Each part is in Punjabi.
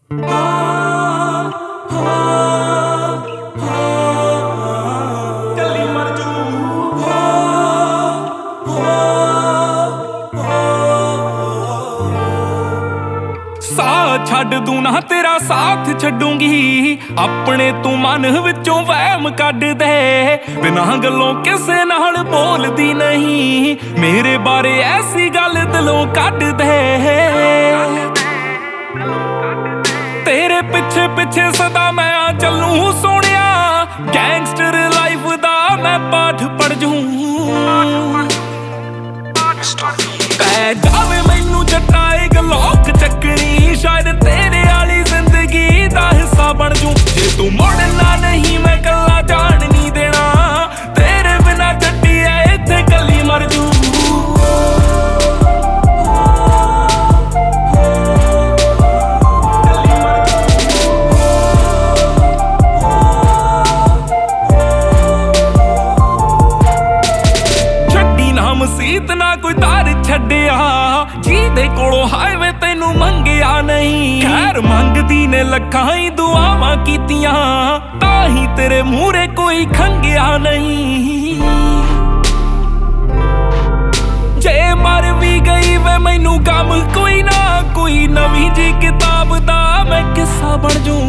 ਛੱਡ ਦੂੰ ਨਾ ਤੇਰਾ ਸਾਥ ਛੱਡੂੰਗੀ, ਆਪਣੇ ਤੂੰ ਮਨ ਵਿੱਚੋਂ ਵਹਿਮ ਕੱਢ ਦੇ। ਬਿਨਾਂ ਗੱਲੋਂ ਕਿਸੇ ਨਾਲ ਬੋਲਦੀ ਨਹੀਂ, ਮੇਰੇ ਬਾਰੇ ਐਸੀ ਗੱਲ ਦਿਲੋਂ ਕੱਢ ਦੇ। ਤੇਰੇ ਪਿੱਛੇ ਪਿੱਛੇ ਸਦਾ ਮੈਂ ਆ ਚੱਲੂ ਸੋਹਣਿਆ, ਗੈਂਗਸਟਰ ਲਾਈਫ ਦਾ ਮੈਂ ਪਾਠ ਪੜ੍ਹ ਜੂ। ਪੈ ਜਾਵੇ ਮੈਨੂੰ ਜੱਟਾ ਇਹ ਗਲੋਕ ਚੱਕਣੀ, ਸ਼ਾਇਦ ਤੇਰੇ ਵਾਲੀ ਜ਼ਿੰਦਗੀ ਦਾ ਹਿੱਸਾ ਬਣ ਜੂ। ਜੇ ਤੂੰ ਮੁੜਨਾ ਨਹੀਂ ਮੈਂ ਕੱਲਾ ਜਾਣ ਨਹੀਂ ਦੇਣਾ, ਤੇਰੇ ਬਿਨਾ ਜੱਟੀ ਐ ਇੱਥੇ ਕੱਲੀ ਮਰ ਜੂ। ਮਸੀਤ ਨਾ ਕੋਈ ਤਾਰ ਛੱਡਿਆ, ਜਿਹਦੇ ਕੋਲੋਂ ਹਾਈਵੇ ਤੈਨੂੰ ਮੰਗਿਆ ਨਹੀਂ। ਖੈਰ ਮੰਗਦੀ ਨੇ ਲੱਖਾਂ ਹੀ ਦੁਆਵਾਂ ਕੀਤੀਆਂ, ਤਾਂ ਹੀ ਤੇਰੇ ਮੂਹਰੇ ਕੋਈ ਖੰਗਿਆ ਨਹੀਂ। ਜੇ ਮਰ ਵੀ ਗਈ ਵੇ ਮੈਨੂੰ ਗਮ ਕੋਈ ਨਾ, ਕੋਈ ਨਵੀਂ ਜੀ ਕਿਤਾਬ ਦਾ ਮੈਂ ਕਿੱਸਾ ਬਣ ਜੂ।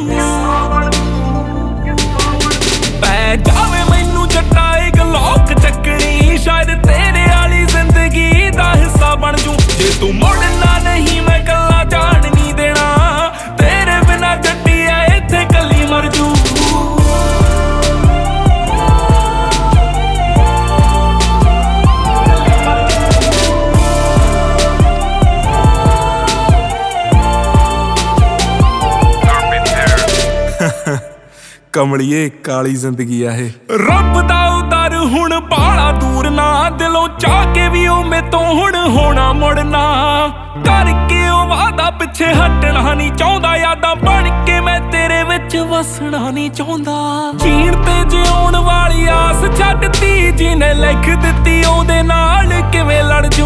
ਪੈ ਜਾਵੇ ਮੈਨੂੰ ਜੱਟਾ ਇਹ ਗਲੋਕ ਚੱਕਣੀ, ਸ਼ਾਇਦ ਤੇਰੇ ਵਾਲੀ ਜ਼ਿੰਦਗੀ ਦਾ ਹਿੱਸਾ ਬਣ ਜੂ। ਜੇ ਤੂੰ ਮੁੜਨਾ ਨਹੀਂ ਮੈਂ ਕੱਲਾ ਜਾਣ ਨਹੀਂ ਦੇਣਾ, ਤੇਰੇ ਬਿਨਾ ਜੱਟੀ ਐ ਇੱਥੇ ਕੱਲੀ ਮਰ ਜੂ। ਕਮਲੀਏ ਕਾਲੀ ਜ਼ਿੰਦਗੀ ਆ ਇਹ, ਰੱਬ ਦਾ ਉਦਰ ਹੁਣ ਬਾਲਾ ਦੂਰ ਨਾ, ਦਿਲੋਂ ਚਾਹ ਕੇ ਵੀ ਉਹ ਮੇਤੋਂ ਹੁਣ ਹੋਣਾ ਮੁੜਨਾ। ਕਰਕੇ ਉਹ ਵਾਦਾ ਪਿੱਛੇ ਹਟਣਾ ਨਹੀਂ ਚਾਹੁੰਦਾ, ਯਾਦਾਂ ਬਣ ਕੇ ਮੈਂ ਤੇਰੇ ਵਿੱਚ ਵਸਣਾ ਨਹੀਂ ਚਾਹੁੰਦਾ। ਜੀਣ ਤੇ ਜਿਉਣ ਵਾਲੀ ਆਸ ਛੱਡਤੀ, ਜਿਹਨੇ ਲਿਖ ਦਿੱਤੀ ਉਹਦੇ ਨਾਲ ਕਿਵੇਂ ਲੜ ਜੂ।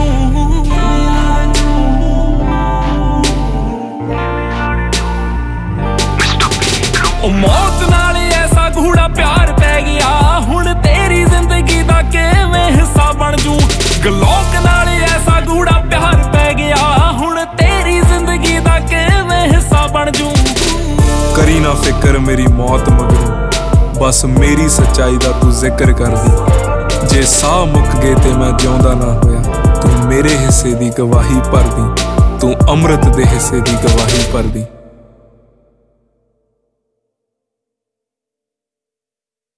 ਉਹ ਮੌਤ ਨਾਲ ਐਸਾ ਗੂੜਾ ਪਿਆਰ ਪੈ ਗਿਆ, ਹੁਣ ਤੇਰੀ ਜ਼ਿੰਦਗੀ ਦਾ ਕਿਵੇਂ ਹਿੱਸਾ ਬਣ ਜੂ। ਗਲੋਕ ਨਾਲ ਐਸਾ ਗੂੜਾ ਪਿਆਰ ਪੈ ਗਿਆ, ਹੁਣ ਤੇਰੀ ਜ਼ਿੰਦਗੀ ਦਾ ਕਿਵੇਂ ਹਿੱਸਾ ਬਣ ਜੂ। ਕਰੀ ਨਾ ਫਿਕਰ ਮੇਰੀ ਮੌਤ ਮਗਰੋਂ, ਬਸ ਮੇਰੀ ਸੱਚਾਈ ਦਾ ਤੂੰ ਜ਼ਿਕਰ ਕਰਦੀ। ਜੇ ਸਾਹ ਮੁੱਕ ਗਏ ਤੇ ਮੈਂ ਜਿਉਂਦਾ ਨਾ ਹੋਇਆ, ਤੂੰ ਮੇਰੇ ਹਿੱਸੇ ਦੀ ਗਵਾਹੀ ਭਰਦੀ, ਤੂੰ ਅੰਮ੍ਰਿਤ ਦੇ ਹਿੱਸੇ ਦੀ ਗਵਾਹੀ ਭਰਦੀ।